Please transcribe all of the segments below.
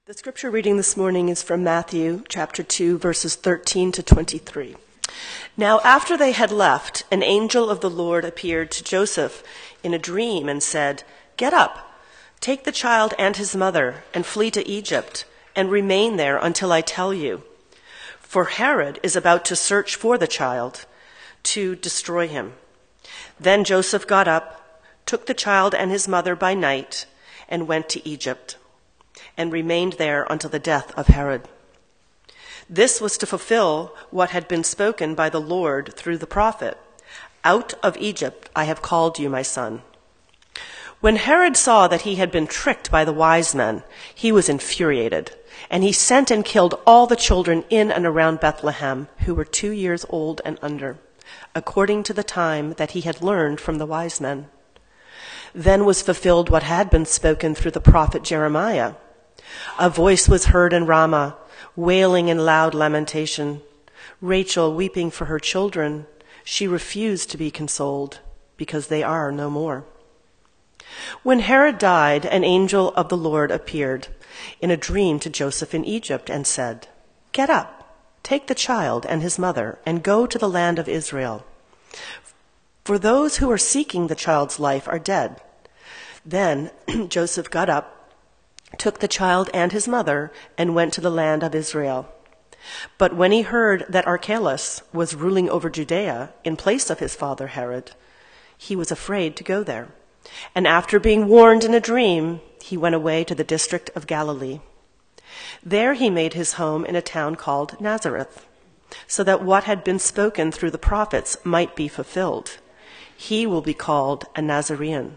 The scripture reading this morning is from Matthew chapter 2, verses 13 to 23. Now after they had left, an angel of the Lord appeared to Joseph in a dream and said, "Get up, take the child and his mother, and flee to Egypt, and remain there until I tell you. For Herod is about to search for the child to destroy him." Then Joseph got up, took the child and his mother by night, and went to Egypt, and remained there until the death of Herod. This was to fulfill what had been spoken by the Lord through the prophet, "Out of Egypt I have called you, my son." When Herod saw that he had been tricked by the wise men, he was infuriated, and he sent and killed all the children in and around Bethlehem who were 2 years old and under, according to the time that he had learned from the wise men. Then was fulfilled what had been spoken through the prophet Jeremiah. A voice was heard in Ramah, wailing in loud lamentation, Rachel weeping for her children. She refused to be consoled, because they are no more. When Herod died, an angel of the Lord appeared in a dream to Joseph in Egypt and said, "Get up, take the child and his mother, and go to the land of Israel. For those who are seeking the child's life are dead." Then Joseph got up, took the child and his mother, and went to the land of Israel. But when he heard that Archelaus was ruling over Judea in place of his father Herod, he was afraid to go there. And after being warned in a dream, he went away to the district of Galilee. There he made his home in a town called Nazareth, so that what had been spoken through the prophets might be fulfilled. He will be called a Nazarene.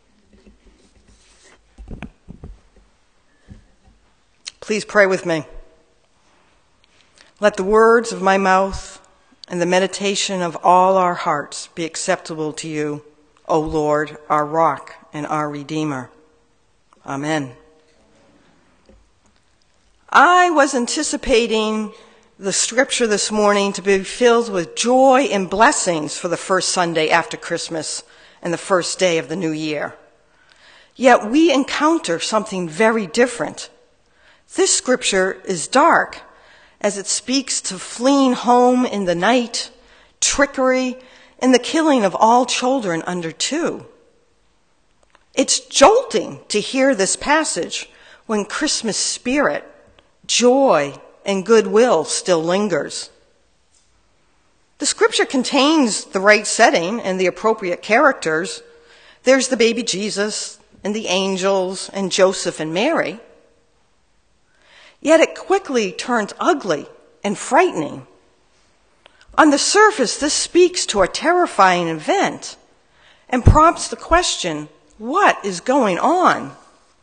Please pray with me. Let the words of my mouth and the meditation of all our hearts be acceptable to you, O Lord, our rock and our Redeemer. Amen. I was anticipating the scripture this morning to be filled with joy and blessings for the first Sunday after Christmas and the first day of the new year. Yet we encounter something very different. This scripture is dark as it speaks to fleeing home in the night, trickery, and the killing of all children under 2. It's jolting to hear this passage when Christmas spirit, joy, and goodwill still lingers. The scripture contains the right setting and the appropriate characters. There's the baby Jesus and the angels and Joseph and Mary. Yet it quickly turns ugly and frightening. On the surface, this speaks to a terrifying event and prompts the question, what is going on?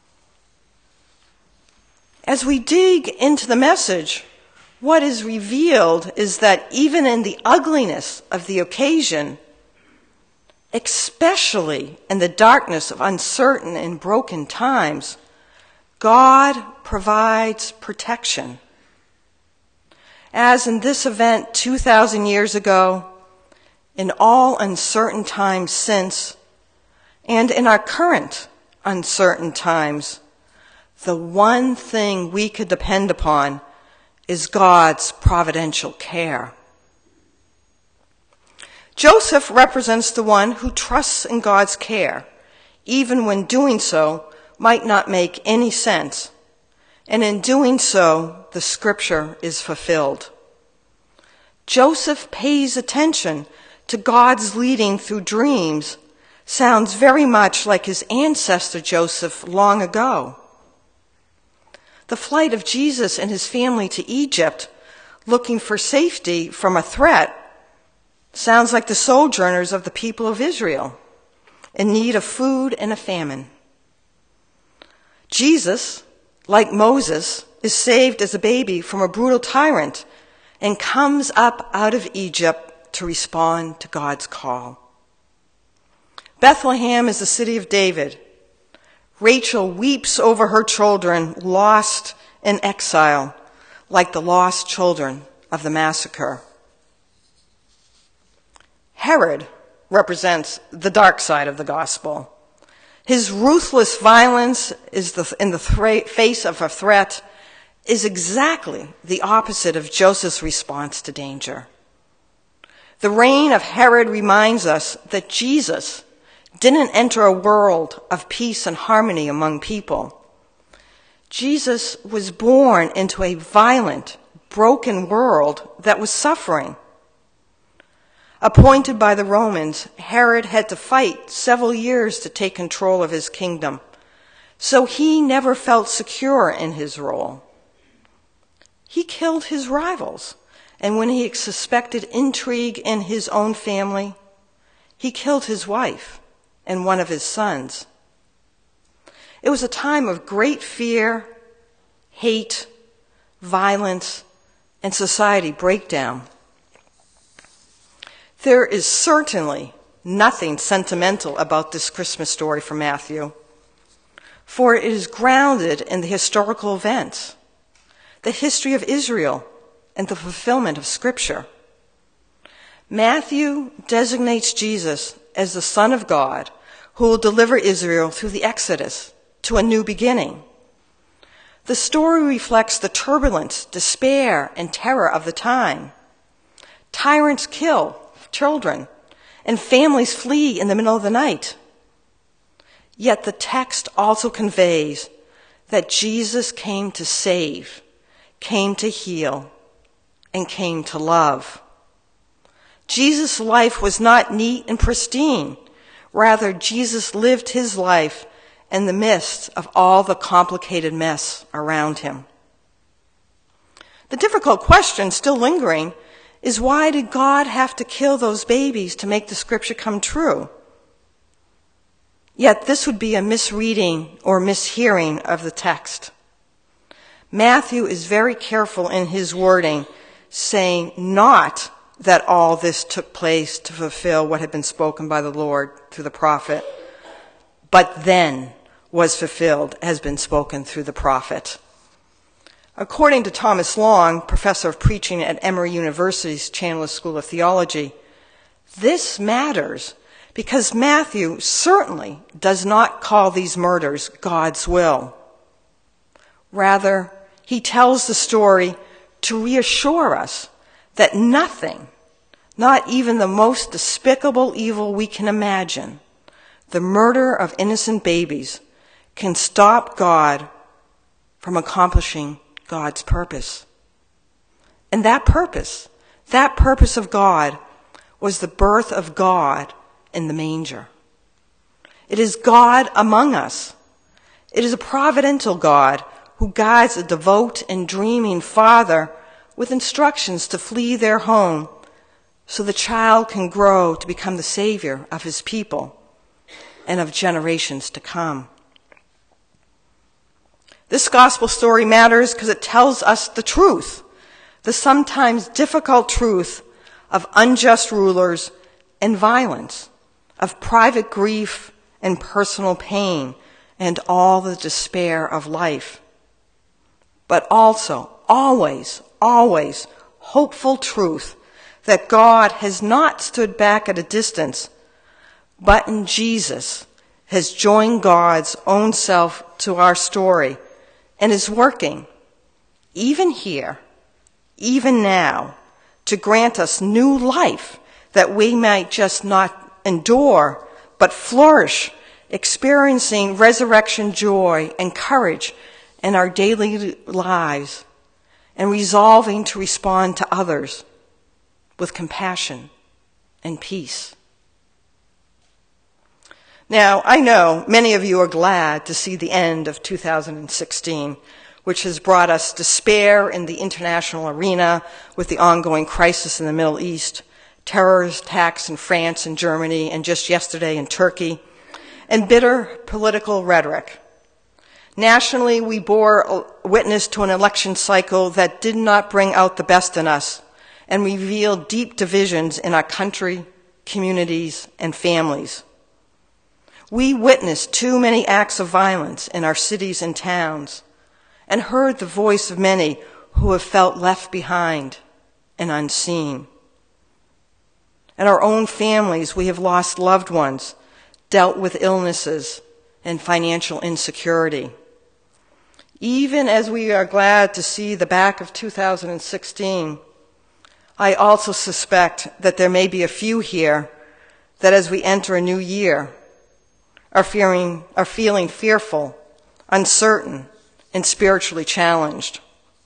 As we dig into the message, what is revealed is that even in the ugliness of the occasion, especially in the darkness of uncertain and broken times, God provides protection. As in this event 2,000 years ago, in all uncertain times since, and in our current uncertain times, the one thing we could depend upon is God's providential care. Joseph represents the one who trusts in God's care, even when doing so might not make any sense. And in doing so, the scripture is fulfilled. Joseph pays attention to God's leading through dreams. Sounds very much like his ancestor Joseph long ago. The flight of Jesus and his family to Egypt, looking for safety from a threat, sounds like the sojourners of the people of Israel, in need of food and a famine. Jesus, like Moses, is saved as a baby from a brutal tyrant and comes up out of Egypt to respond to God's call. Bethlehem is the city of David. Rachel weeps over her children lost in exile, like the lost children of the massacre. Herod represents the dark side of the gospel. His ruthless violence is in the face of a threat is exactly the opposite of Joseph's response to danger. The reign of Herod reminds us that Jesus didn't enter a world of peace and harmony among people. Jesus was born into a violent, broken world that was suffering. Appointed by the Romans, Herod had to fight several years to take control of his kingdom, so he never felt secure in his role. He killed his rivals, and when he suspected intrigue in his own family, he killed his wife and one of his sons. It was a time of great fear, hate, violence, and society breakdown. There is certainly nothing sentimental about this Christmas story from Matthew, for it is grounded in the historical events, the history of Israel, and the fulfillment of Scripture. Matthew designates Jesus as the Son of God who will deliver Israel through the Exodus to a new beginning. The story reflects the turbulence, despair, and terror of the time. Tyrants kill children, and families flee in the middle of the night. Yet the text also conveys that Jesus came to save, came to heal, and came to love. Jesus' life was not neat and pristine. Rather, Jesus lived his life in the midst of all the complicated mess around him. The difficult question still lingering is, why did God have to kill those babies to make the Scripture come true? Yet this would be a misreading or mishearing of the text. Matthew is very careful in his wording, saying not that all this took place to fulfill what had been spoken by the Lord through the prophet, but then was fulfilled, has been spoken through the prophet. According to Thomas Long, professor of preaching at Emory University's Chandler School of Theology, this matters because Matthew certainly does not call these murders God's will. Rather, he tells the story to reassure us that nothing, not even the most despicable evil we can imagine, the murder of innocent babies, can stop God from accomplishing God's purpose. And that purpose of God, was the birth of God in the manger. It is God among us. It is a providential God who guides a devout and dreaming father with instructions to flee their home so the child can grow to become the Savior of his people and of generations to come. This gospel story matters because it tells us the truth, the sometimes difficult truth of unjust rulers and violence, of private grief and personal pain, and all the despair of life. But also, always, always, hopeful truth that God has not stood back at a distance, but in Jesus has joined God's own self to our story and is working, even here, even now, to grant us new life that we might just not endure, but flourish, experiencing resurrection joy and courage in our daily lives, and resolving to respond to others with compassion and peace. Now, I know many of you are glad to see the end of 2016, which has brought us despair in the international arena with the ongoing crisis in the Middle East, terrorist attacks in France and Germany, and just yesterday in Turkey, and bitter political rhetoric. Nationally, we bore witness to an election cycle that did not bring out the best in us and revealed deep divisions in our country, communities, and families. We witnessed too many acts of violence in our cities and towns and heard the voice of many who have felt left behind and unseen. In our own families, we have lost loved ones, dealt with illnesses and financial insecurity. Even as we are glad to see the back of 2016, I also suspect that there may be a few here that as we enter a new year are feeling fearful, uncertain, and spiritually challenged.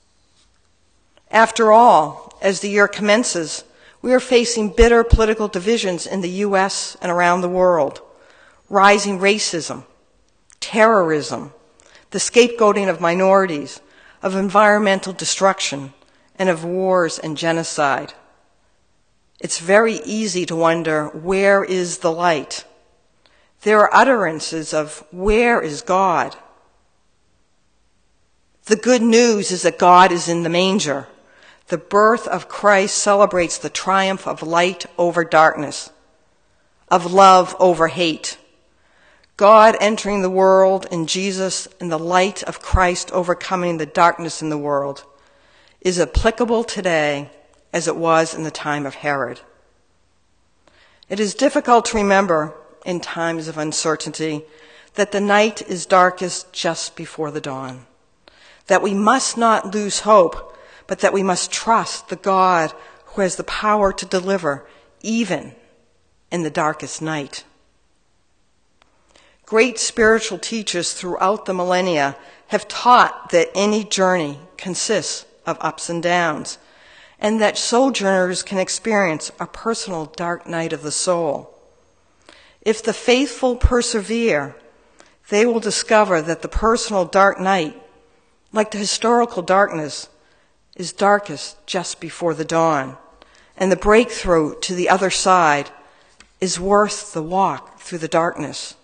After all, as the year commences, we are facing bitter political divisions in the U.S. and around the world, rising racism, terrorism, the scapegoating of minorities, of environmental destruction, and of wars and genocide. It's very easy to wonder, where is the light? There are utterances of, where is God? The good news is that God is in the manger. The birth of Christ celebrates the triumph of light over darkness, of love over hate. God entering the world in Jesus and the light of Christ overcoming the darkness in the world is applicable today as it was in the time of Herod. It is difficult to remember in times of uncertainty that the night is darkest just before the dawn, that we must not lose hope, but that we must trust the God who has the power to deliver even in the darkest night. Great spiritual teachers throughout the millennia have taught that any journey consists of ups and downs, and that sojourners can experience a personal dark night of the soul. If the faithful persevere, they will discover that the personal dark night, like the historical darkness, is darkest just before the dawn, and the breakthrough to the other side is worth the walk through the darkness.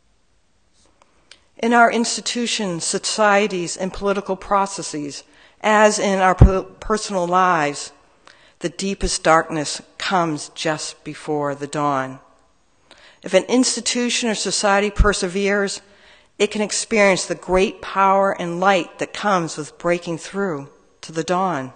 In our institutions, societies, and political processes, as in our personal lives, the deepest darkness comes just before the dawn. If an institution or society perseveres, it can experience the great power and light that comes with breaking through to the dawn.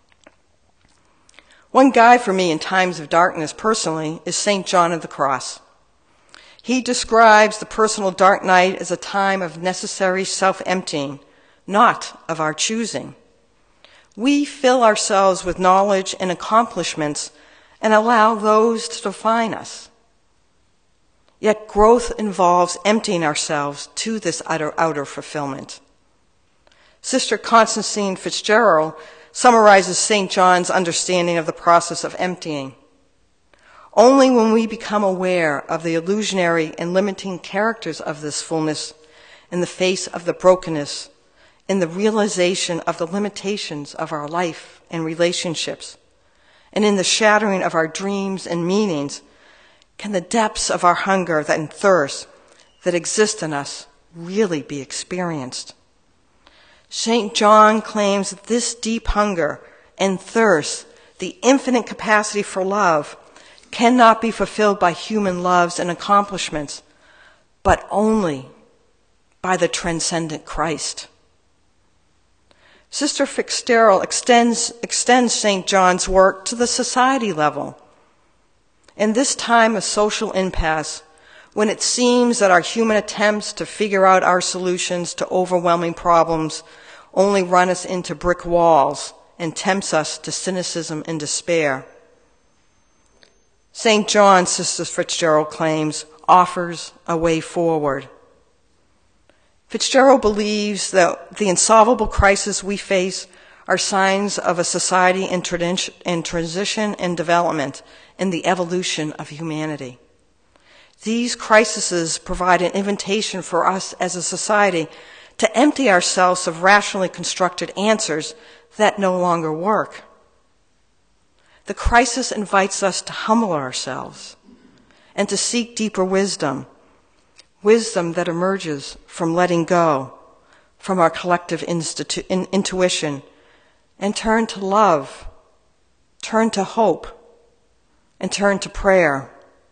One guide for me in times of darkness personally is St. John of the Cross. He describes the personal dark night as a time of necessary self-emptying, not of our choosing. We fill ourselves with knowledge and accomplishments and allow those to define us. Yet growth involves emptying ourselves to this outer fulfillment. Sister Constantine Fitzgerald summarizes St. John's understanding of the process of emptying. Only when we become aware of the illusionary and limiting characters of this fullness in the face of the brokenness, in the realization of the limitations of our life and relationships, and in the shattering of our dreams and meanings, can the depths of our hunger and thirst that exist in us really be experienced. St. John claims that this deep hunger and thirst, the infinite capacity for love, cannot be fulfilled by human loves and accomplishments, but only by the transcendent Christ. Sister Fitzgerald extends St. John's work to the society level. In this time of social impasse, when it seems that our human attempts to figure out our solutions to overwhelming problems only run us into brick walls and tempts us to cynicism and despair, St. John, Sister Fitzgerald claims, offers a way forward. Fitzgerald believes that the insolvable crises we face are signs of a society in transition and development in the evolution of humanity. These crises provide an invitation for us as a society to empty ourselves of rationally constructed answers that no longer work. The crisis invites us to humble ourselves and to seek deeper wisdom that emerges from letting go, from our collective intuition, and turn to love, turn to hope, and turn to prayer.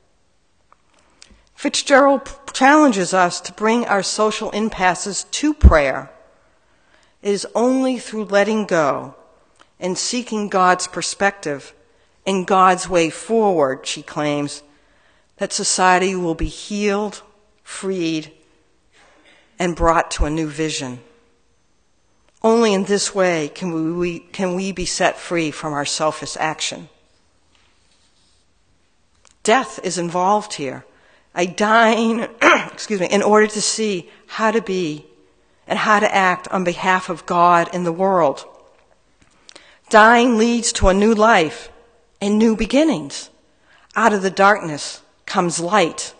Fitzgerald challenges us to bring our social impasses to prayer. It is only through letting go and seeking God's perspective and God's way forward, she claims, that society will be healed, freed, and brought to a new vision. Only in this way can we be set free from our selfish action. Death is involved here. A dying, in order to see how to be and how to act on behalf of God in the world. Dying leads to a new life and new beginnings. Out of the darkness comes light.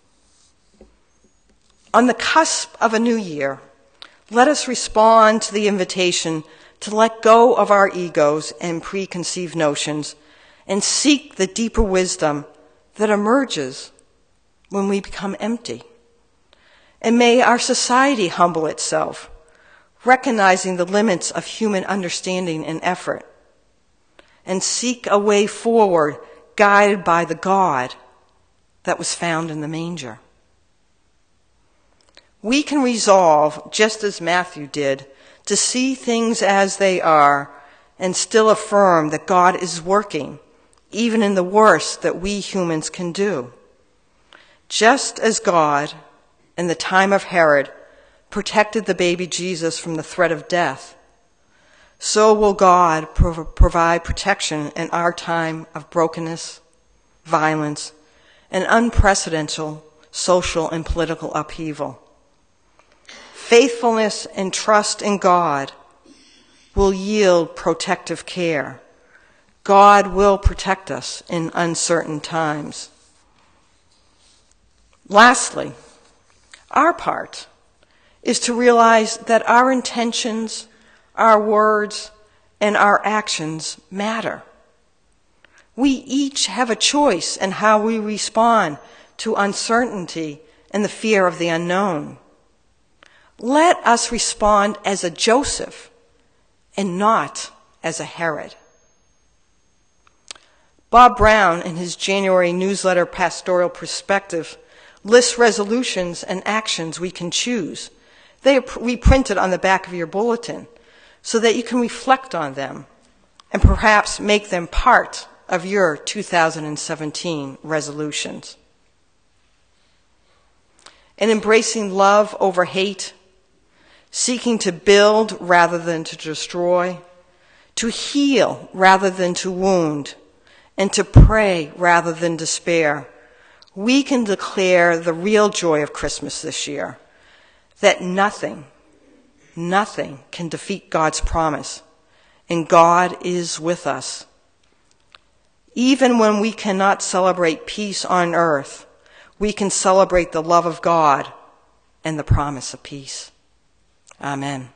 On the cusp of a new year, let us respond to the invitation to let go of our egos and preconceived notions and seek the deeper wisdom that emerges when we become empty. And may our society humble itself, recognizing the limits of human understanding and effort, and seek a way forward guided by the God that was found in the manger. We can resolve, just as Matthew did, to see things as they are and still affirm that God is working, even in the worst that we humans can do. Just as God, in the time of Herod, protected the baby Jesus from the threat of death, so will God provide protection in our time of brokenness, violence, and unprecedented social and political upheaval. Faithfulness and trust in God will yield protective care. God will protect us in uncertain times. Lastly, our part is to realize that our intentions, our words, and our actions matter. We each have a choice in how we respond to uncertainty and the fear of the unknown. Let us respond as a Joseph and not as a Herod. Bob Brown, in his January newsletter, Pastoral Perspective, lists resolutions and actions we can choose. They are reprinted on the back of your bulletin so that you can reflect on them and perhaps make them part of your 2017 resolutions. In embracing love over hate, seeking to build rather than to destroy, to heal rather than to wound, and to pray rather than despair, we can declare the real joy of Christmas this year, that nothing can defeat God's promise, and God is with us. Even when we cannot celebrate peace on earth, we can celebrate the love of God and the promise of peace. Amen.